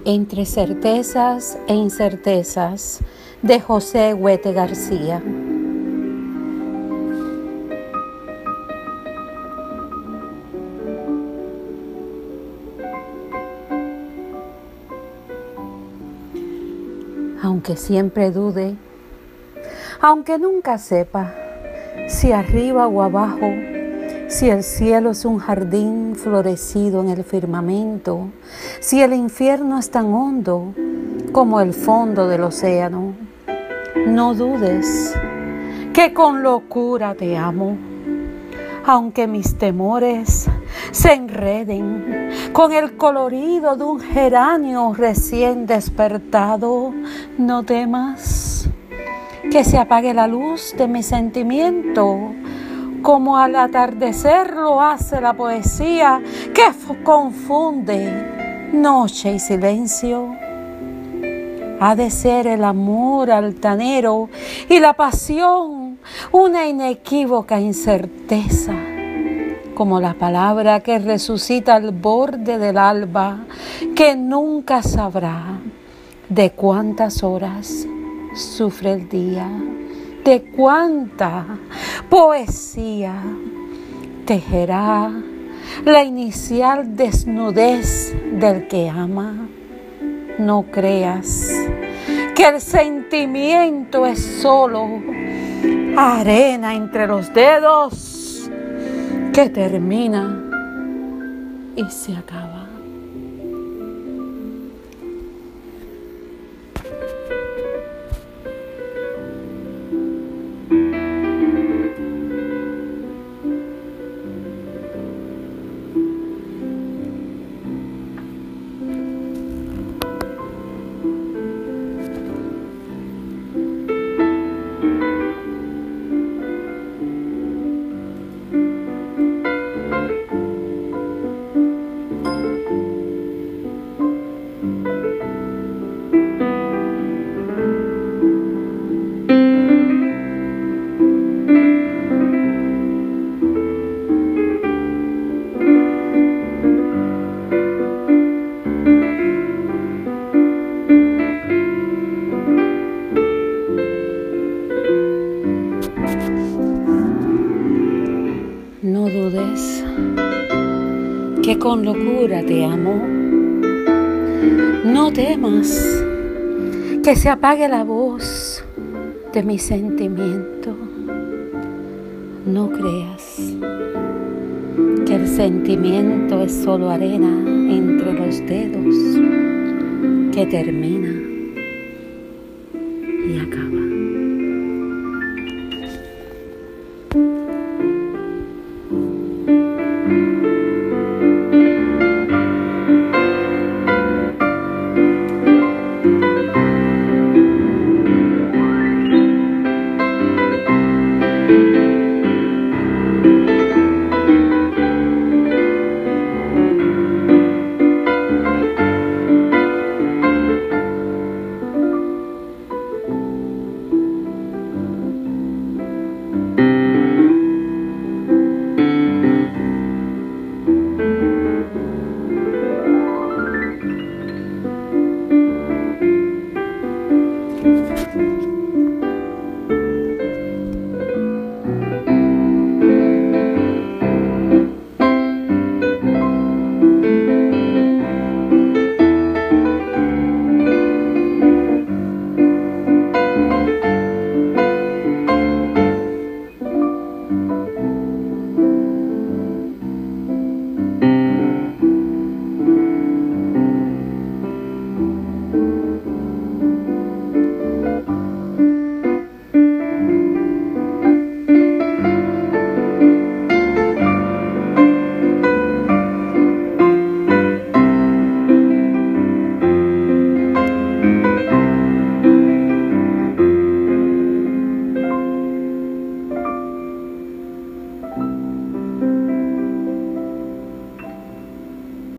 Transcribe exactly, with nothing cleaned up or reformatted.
Entre certezas e incertezas, de José Huete García. Aunque siempre dude, aunque nunca sepa si arriba o abajo, si el cielo es un jardín florecido en el firmamento, si el infierno es tan hondo como el fondo del océano, no dudes que con locura te amo. Aunque mis temores se enreden con el colorido de un geranio recién despertado, no temas que se apague la luz de mi sentimiento, como al atardecer lo hace la poesía que confunde noche y silencio. Ha de ser el amor altanero y la pasión una inequívoca incerteza, como la palabra que resucita al borde del alba, que nunca sabrá de cuántas horas sufre el día, de cuánta poesía tejerá la inicial desnudez del que ama. No creas que el sentimiento es solo arena entre los dedos que termina y se acaba. No dudes que con locura te amo. No temas que se apague la voz de mi sentimiento. No creas que el sentimiento es solo arena entre los dedos que termina